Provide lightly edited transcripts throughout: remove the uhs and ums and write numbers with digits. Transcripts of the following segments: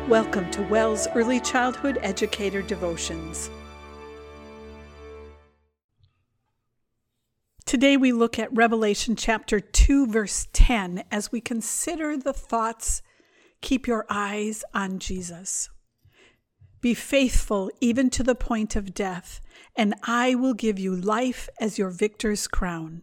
Welcome to WELS Early Childhood Educator Devotions. Today we look at Revelation chapter 2, verse 10 as we consider the thoughts, keep your eyes on Jesus. Be faithful even to the point of death, and I will give you life as your victor's crown.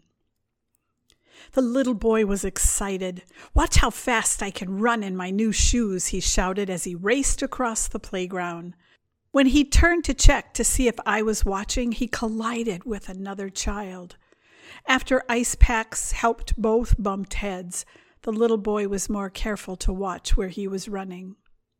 The little boy was excited. "Watch how fast I can run in my new shoes," he shouted as he raced across the playground. When he turned to check to see if I was watching, he collided with another child. After ice packs helped both bumped heads, the little boy was more careful to watch where he was running.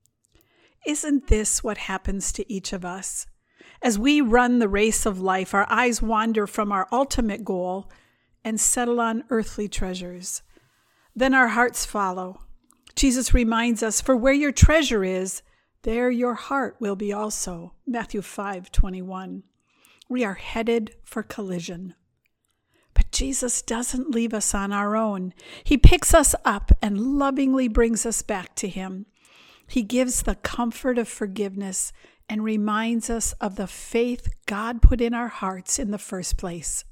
Isn't this what happens to each of us? As we run the race of life, our eyes wander from our ultimate goal and settle on earthly treasures. Then our hearts follow. Jesus reminds us, "For where your treasure is, there your heart will be also." Matthew 5:21. We are headed for collision. But Jesus doesn't leave us on our own. He picks us up and lovingly brings us back to Him. He gives the comfort of forgiveness and reminds us of the faith God put in our hearts in the first place.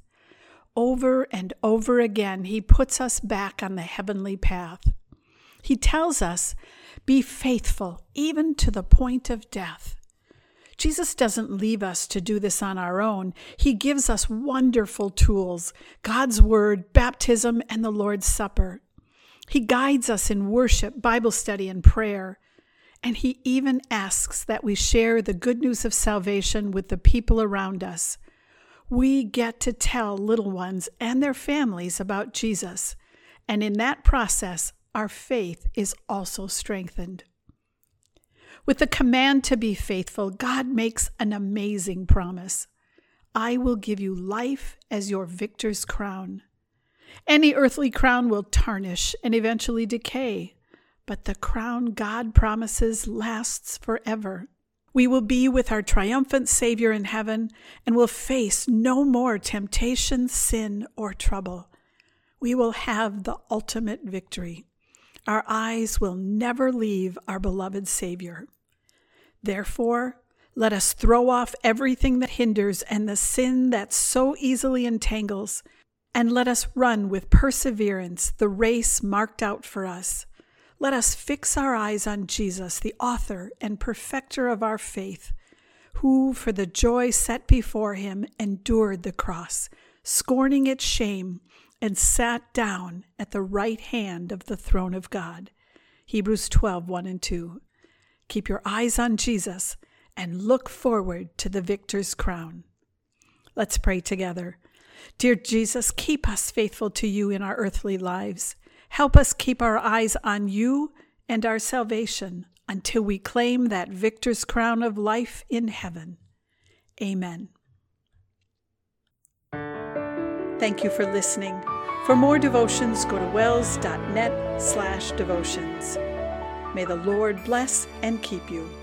Over and over again, He puts us back on the heavenly path. He tells us, "Be faithful even to the point of death." Jesus doesn't leave us to do this on our own. He gives us wonderful tools: God's Word, baptism, and the Lord's Supper. He guides us in worship, Bible study, and prayer. And He even asks that we share the good news of salvation with the people around us. We get to tell little ones and their families about Jesus, and in that process, our faith is also strengthened. With the command to be faithful, God makes an amazing promise. "I will give you life as your victor's crown." Any earthly crown will tarnish and eventually decay, but the crown God promises lasts forever. We will be with our triumphant Savior in heaven and will face no more temptation, sin, or trouble. We will have the ultimate victory. Our eyes will never leave our beloved Savior. Therefore, let us throw off everything that hinders and the sin that so easily entangles, and let us run with perseverance the race marked out for us. Let us fix our eyes on Jesus, the author and perfecter of our faith, who, for the joy set before Him, endured the cross, scorning its shame, and sat down at the right hand of the throne of God. Hebrews 12:1 and 2. Keep your eyes on Jesus and look forward to the victor's crown. Let's pray together. Dear Jesus, keep us faithful to You in our earthly lives. Help us keep our eyes on You and our salvation until we claim that victor's crown of life in heaven. Amen. Thank you for listening. For more devotions, go to wels.net/devotions. May the Lord bless and keep you.